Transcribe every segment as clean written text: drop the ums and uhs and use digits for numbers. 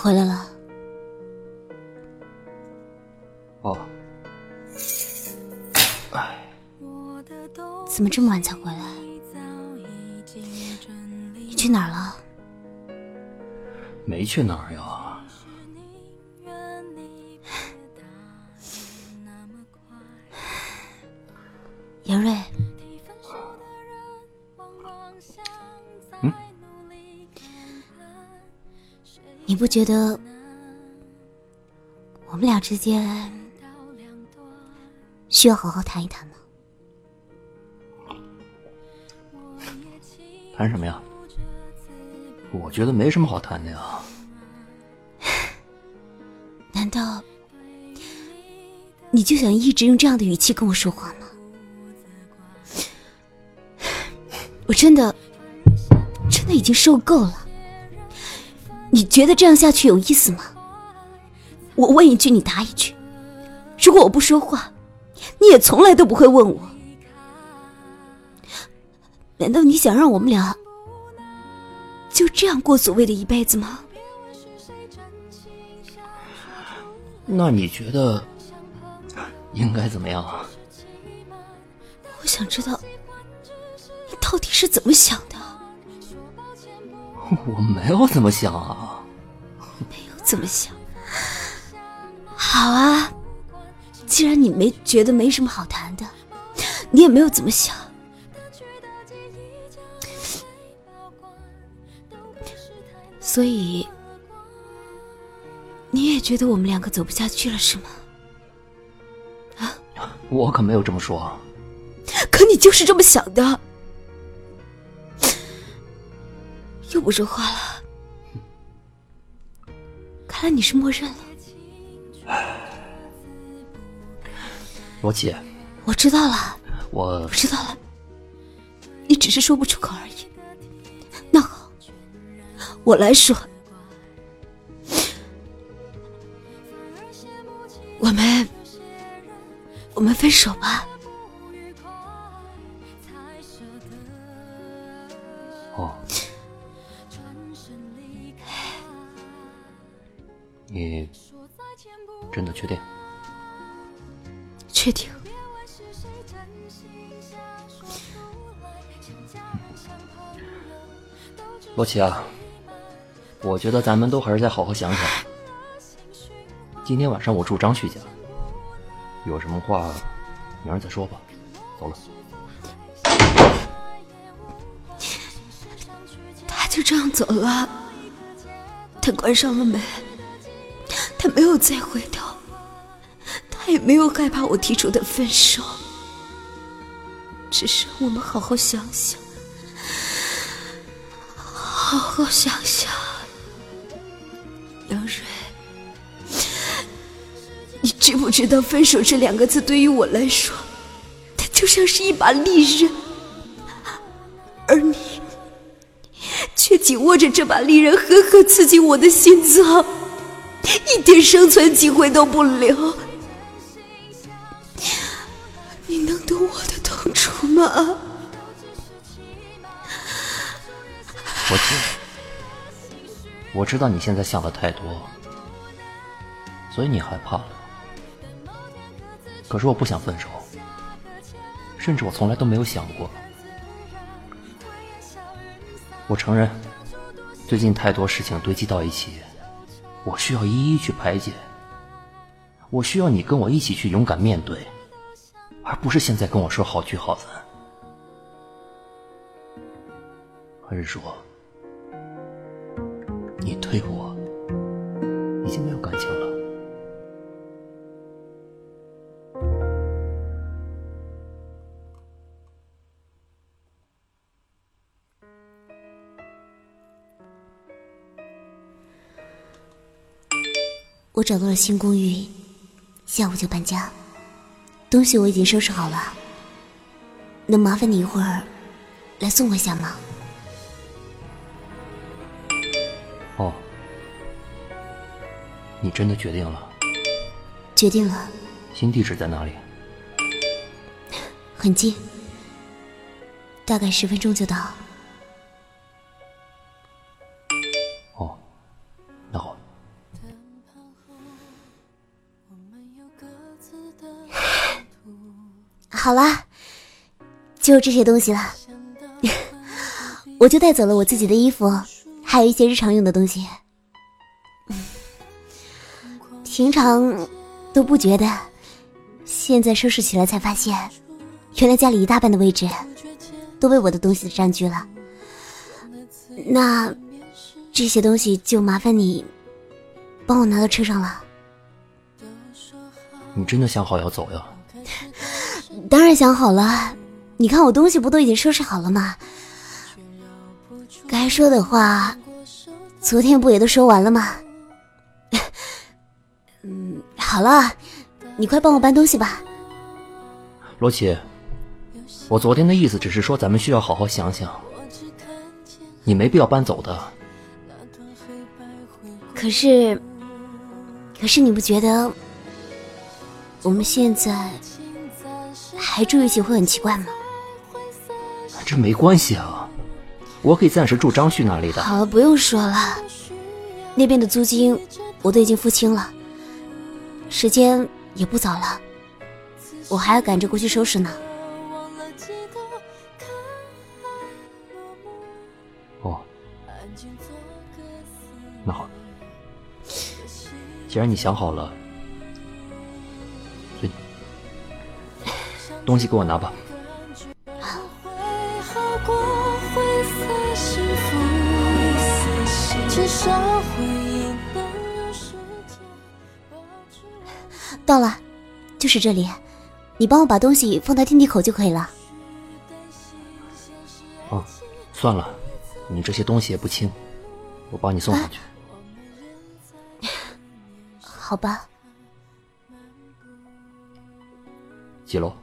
回来了。 哦。哎。 怎么这么晚才回来？你去哪儿了？ 没去哪儿呀。 严瑞。你不觉得我们俩之间需要好好谈一谈吗？ 谈什么呀？我觉得没什么好谈的呀。 难道你就想一直用这样的语气跟我说话吗？我真的已经受够了。你觉得这样下去有意思吗？我问一句你答一句，如果我不说话，你也从来都不会问我。难道你想让我们俩就这样过所谓的一辈子吗？ 那你觉得应该怎么样啊？ 我想知道你到底是怎么想的。 我没有怎么想啊。 没有怎么想。好啊，既然你觉得没什么好谈的，你也没有怎么想，所以你也觉得我们两个走不下去了是吗？啊？ 我可没有这么说。 可你就是这么想的。又不说话了，看来你是默认了。 罗琦， 我知道了， 我知道了，你只是说不出口而已。那好，我来说，我们分手吧。 哦。你真的确定？ 确定。 罗琦啊，我觉得咱们都还是再好好想想。今天晚上我住张旭家，有什么话明儿再说吧。走了。 他就这样走了，他关上了门，他没有再回头，他也没有害怕我提出的分手，只是我们好好想想，好好想想。杨蕊，你知不知道分手这2个字对于我来说，它就像是一把利刃，而你却紧握着这把利刃，狠狠刺进我的心脏，一点生存机会都不留。你能懂我的痛楚吗？ 罗琦，我知道你现在想的太多，所以你害怕了。可是我不想分手，甚至我从来都没有想过。我承认，最近太多事情堆积到一起，我需要一一去排解。我需要你跟我一起去勇敢面对，而不是现在跟我说好聚好散。还是说，你对我已经没有感情了？ 我找到了新公寓，下午就搬家，东西我已经收拾好了，能麻烦你一会儿来送我一下吗？ 哦，你真的决定了？ 决定了。 新地址在哪里？ 很近，大概10分钟就到。 哦，那好， 好了，就这些东西了。我就带走了我自己的衣服，还有一些日常用的东西。平常都不觉得，现在收拾起来才发现，原来家里一大半的位置都被我的东西占据了。那这些东西就麻烦你帮我拿到车上了。 你真的想好要走呀？ 当然想好了，你看我东西不都已经收拾好了吗？该说的话昨天不也都说完了吗？好了，你快帮我搬东西吧。 罗琦，我昨天的意思只是说咱们需要好好想想，你没必要搬走的。 可是你不觉得我们现在还住一起会很奇怪吗？ 这没关系啊，我可以暂时住张旭那里的。 好了，不用说了，那边的租金我都已经付清了，时间也不早了，我还要赶着过去收拾呢。 哦，那好，既然你想好了，随你，东西给我拿吧。到了，就是这里，你帮我把东西放到天梯口就可以了。哦，算了，你这些东西也不轻，我帮你送上去。 好吧。 几楼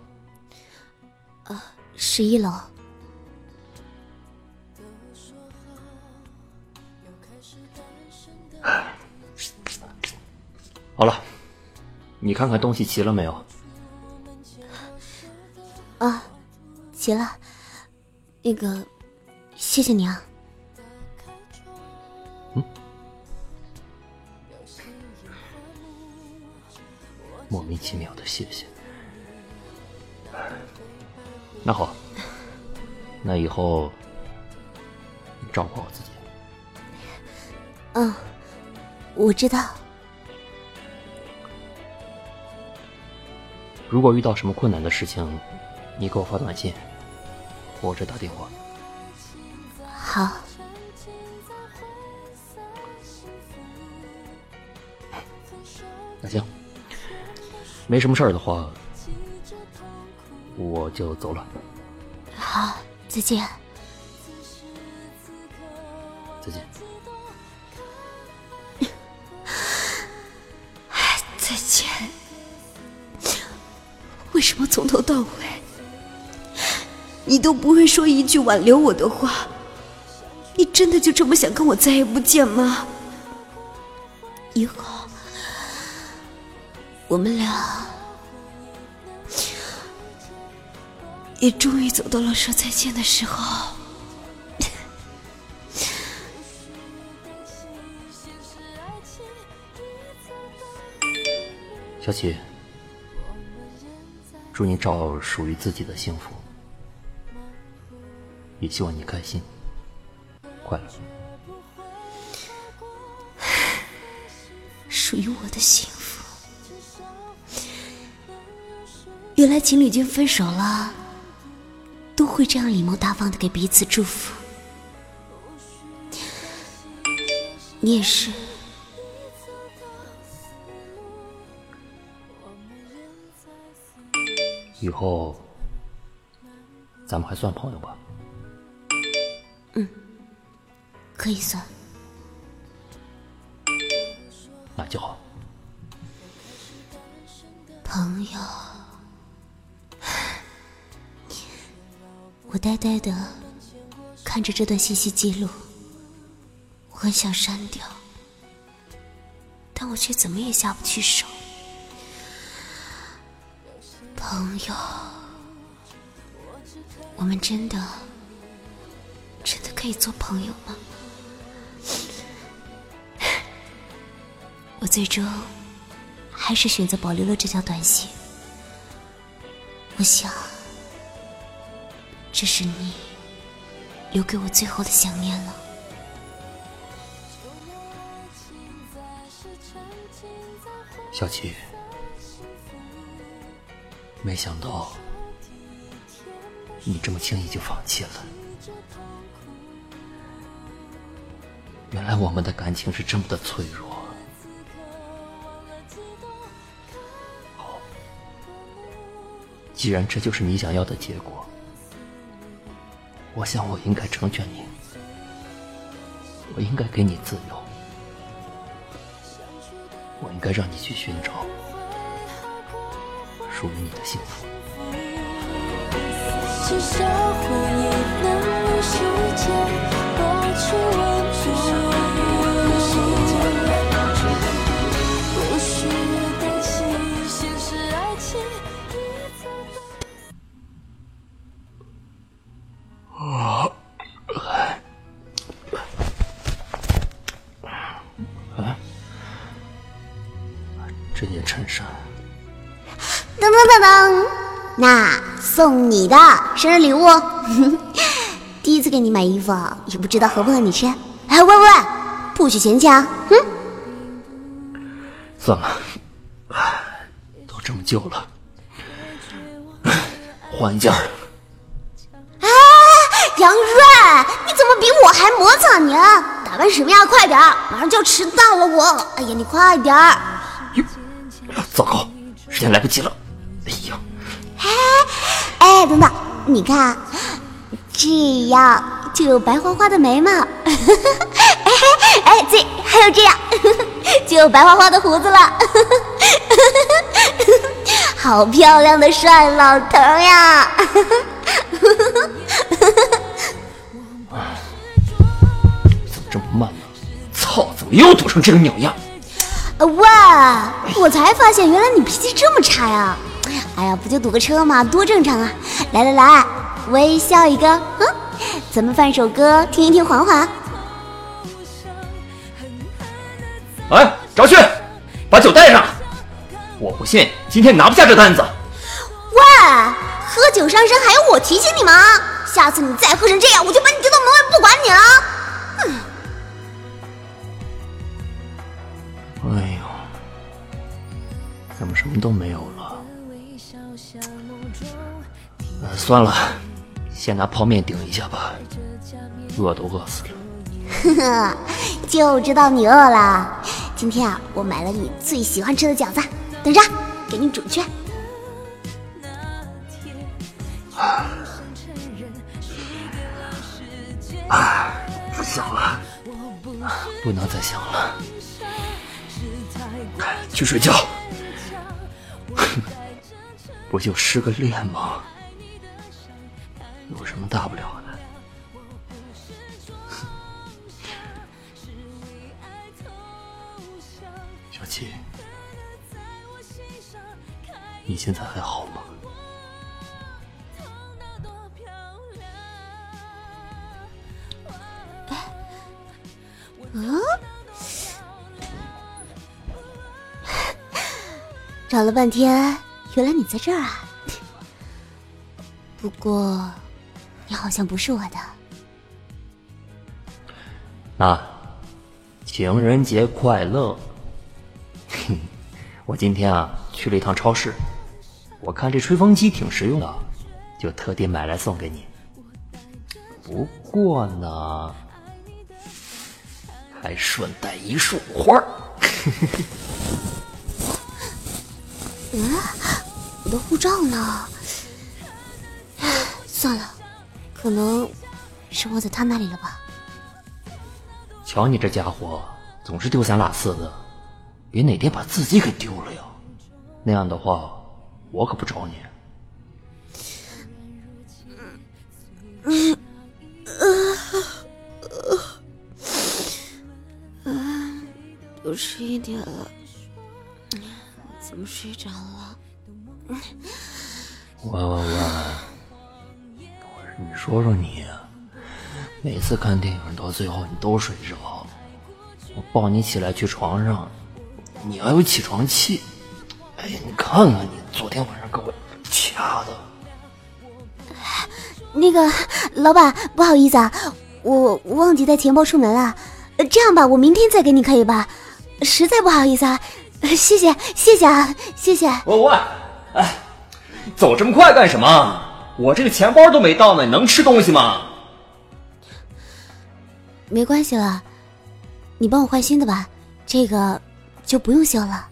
？11楼。 好了，你看看东西齐了没有？ 啊，齐了。那个，谢谢你啊。 莫名其妙的谢谢。那好，那以后你照顾好自己。 我知道。 如果遇到什么困难的事情，你给我发短信或者打电话。 好。 那行，没什么事儿的话，我就走了。 好，再见。 再见。 再见。为什么从头到尾你都不会说一句挽留我的话？你真的就这么想跟我再也不见吗？以后我们俩也终于走到了说再见的时候。 小启，祝你找属于自己的幸福，也希望你开心快乐。 属于我的幸福。原来情侣间分手了都会这样礼貌大方的给彼此祝福。你也是。 以后咱们还算朋友吧？ 可以算。 那就好。 朋友。我呆呆的看着这段信息记录，我很想删掉，但我却怎么也下不去手。朋友，我们真的可以做朋友吗？我最终还是选择保留了这条短信。我想这是你留给我最后的想念了。 小七，没想到你这么轻易就放弃了。原来我们的感情是这么的脆弱。好，既然这就是你想要的结果，我想我应该成全你，我应该给你自由，我应该让你去寻找属于你的幸福。 至少回忆能与时间保持温度，不需担心现实爱情一再这件衬衫， 噔噔噔噔，那送你的生日礼物。第一次给你买衣服，也不知道合不合你吃。哎，喂喂，不许嫌弃啊！ 算了，都这么旧了，换一件。 杨润，你怎么比我还磨蹭你啊？打扮什么呀？快点，马上就要迟到了我。哎呀，你快点儿！ 糟糕，时间来不及了。哎呀， 哎，等等，你看，这样就有白花花的眉毛。哎，对，还有这样，就有白花花的胡子了。好漂亮的帅老头呀！ 怎么这么慢呢？操，怎么又堵成这个鸟样？ 哇，我才发现原来你脾气这么差呀！哎呀，不就堵个车嘛，多正常啊！来来来，微笑一个，咱们放首歌听一听，缓缓。 哎，赵旭，把酒带上！我不信今天拿不下这单子。 喂，喝酒伤身还要我提醒你吗？下次你再喝成这样，我就把你丢到门外不管你了。 哎呦，怎么什么都没有了？算了，先拿泡面顶一下吧，饿都饿死了。 呵呵，就知道你饿了。今天啊，我买了你最喜欢吃的饺子，等着，给你煮去。 不想了，不能再想了，去睡觉。不就失个恋吗？有什么大不了的？小七，你现在还好吗？ 找了半天，原来你在这儿啊！不过，你好像不是我的。 那情人节快乐！我今天啊去了一趟超市，我看这吹风机挺实用的，就特地买来送给你。不过呢，还顺带一束花。 我的护照呢？算了，可能是忘在他那里了吧。 瞧你这家伙，总是丢三落四的，别哪天把自己给丢了呀！那样的话，我可不找你。 都11点了，怎么睡着了？ 喂，你说说你，每次看电影到最后你都睡着，我抱你起来去床上，你还有起床气。哎呀，你看看你昨天晚上给我掐的。 那个老板，不好意思啊，我忘记带钱包出门了。这样吧，我明天再给你可以吧？实在不好意思啊，谢谢啊，谢谢。 喂，哎，走这么快干什么？我这个钱包都没到呢，你能吃东西吗？ 没关系了，你帮我换新的吧，这个就不用修了。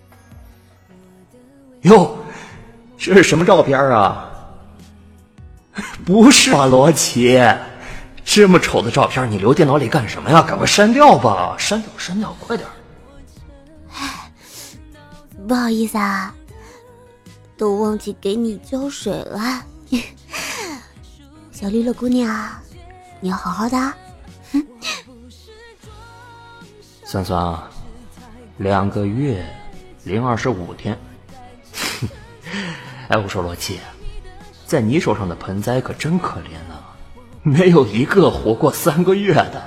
哟，这是什么照片啊？不是吧，罗琦，这么丑的照片你留电脑里干什么呀？赶快删掉吧，删掉，快点。 不好意思啊，都忘记给你浇水了。小绿乐姑娘，你要好好的啊。 算算啊，2个月零25天。哎，我说罗琦，在你手上的盆栽可真可怜呢，没有一个活过3个月的。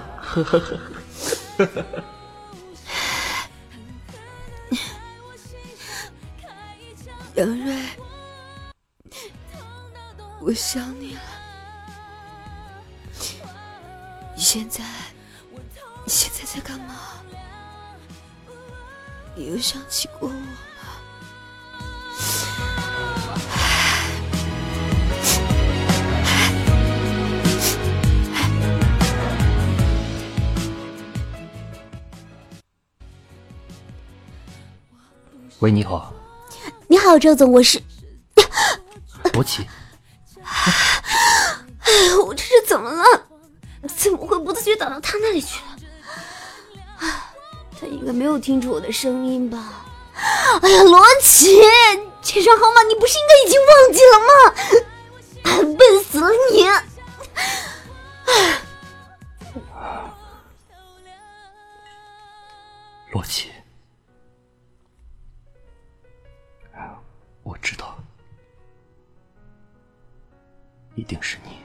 杨瑞，我想你了。你现在在干嘛？你有想起过我吗？ 喂，你好。 你好，周总，我是罗琦。 我这是怎么了？怎么会不自觉打到他那里去了？他应该没有听出我的声音吧？哎呀，罗琦，这串号码你不是应该已经忘记了吗？笨死了你！ 罗琦，我知道，一定是你。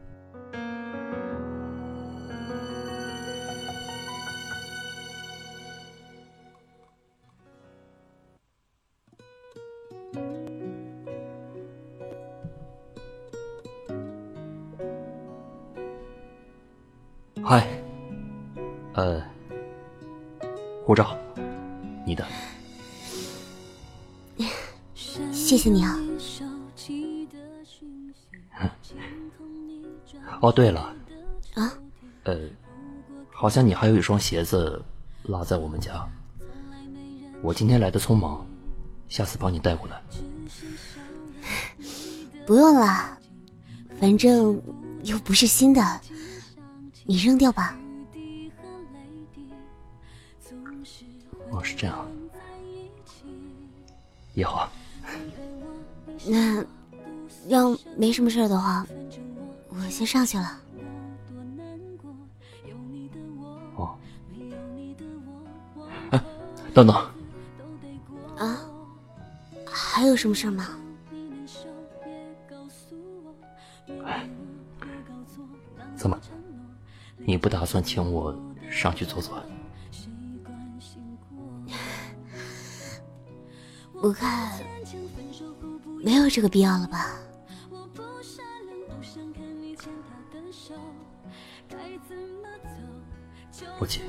嗨，护照，你的。 谢谢你啊。 哦，对了， 啊？ 好像你还有一双鞋子落在我们家，我今天来的匆忙，下次帮你带过来。 不用了，反正又不是新的，你扔掉吧。 哦，是这样，也好。 那要没什么事的话，我先上去了。 哦，哎，等等。 啊？还有什么事吗？ 怎么，你不打算请我上去坐坐？ 我看没有这个必要了吧。 罗琦，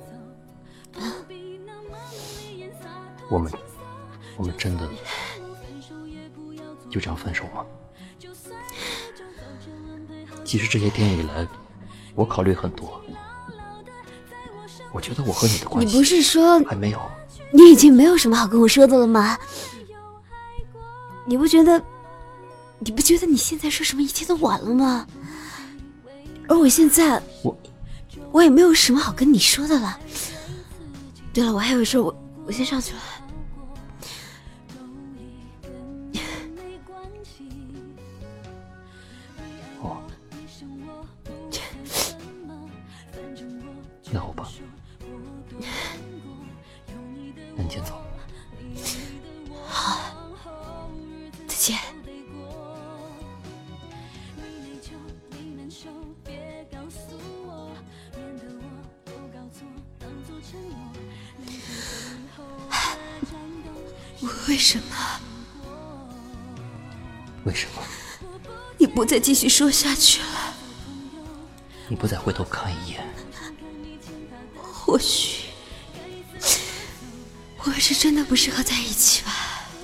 我们真的就这样分手吗？其实这些天以来，我考虑很多，我觉得我和你的关系， 你不是说还没有？ 你已经没有什么好跟我说的了吗？你不觉得你现在说什么一切都晚了吗？而我现在，我也没有什么好跟你说的了。对了，我还有事，我先上去了。 哦，那好吧，那你先走。 好，再见。为什么？ 为什么？ 你不再继续说下去了， 你不再回头看一眼， 或许我们是真的不适合在一起吧。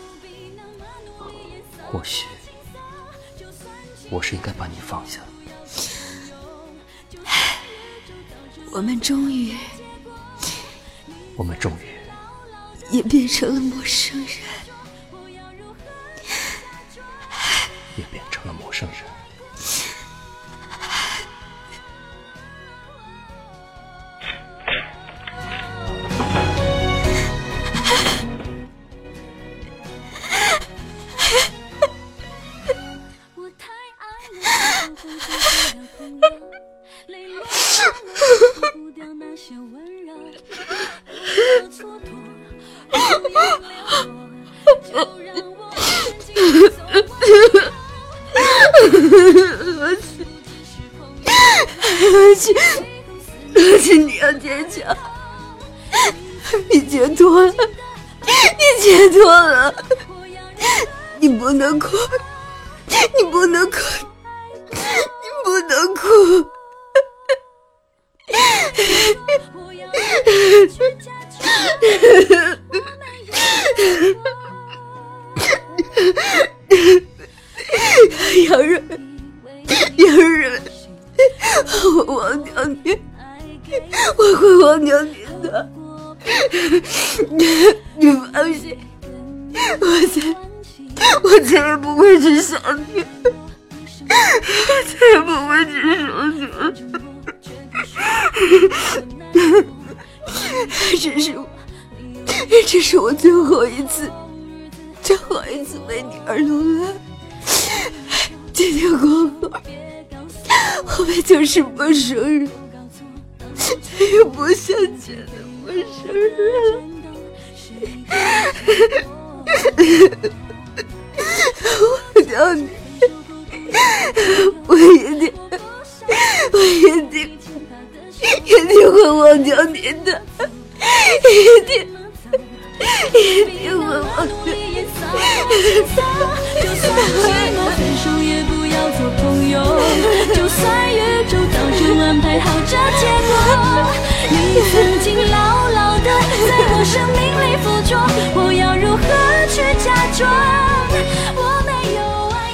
或许我是应该把你放下。 我们终于也变成了陌生人， 也变成了陌生人。 而且你要坚强，你解脱了，你解脱了，你不能哭，你不能哭，你不能哭。杨蕊，我忘掉你，我会忘掉你的。你放心，我再也不会去想你，我再也不会去想你。这是我最后一次为你而流泪。今天过后，我们就是陌生人，再也不像前的陌生人。忘掉你，我一定会忘掉你的，一定会忘掉你。 就算寂寞分手也不要做朋友，就算宇宙早就安排好这结果，你曾经牢牢的在我生命里附着，我要如何去假装我没有爱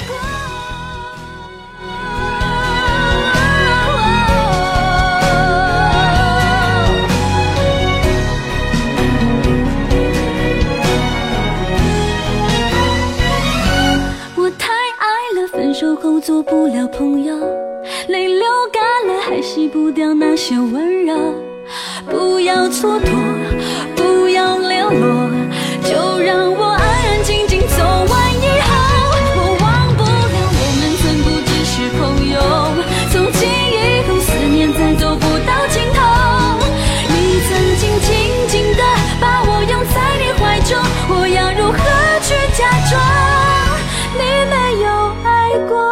过。我太爱了，分手后做不了朋友，泪流干了还洗不掉那些温柔，不要蹉跎，不要流落，就让我安安静静走完以后。我忘不了我们曾不只是朋友，从今以后思念再走不到尽头。你曾经紧紧地把我拥在你怀中，我要如何去假装你没有爱过。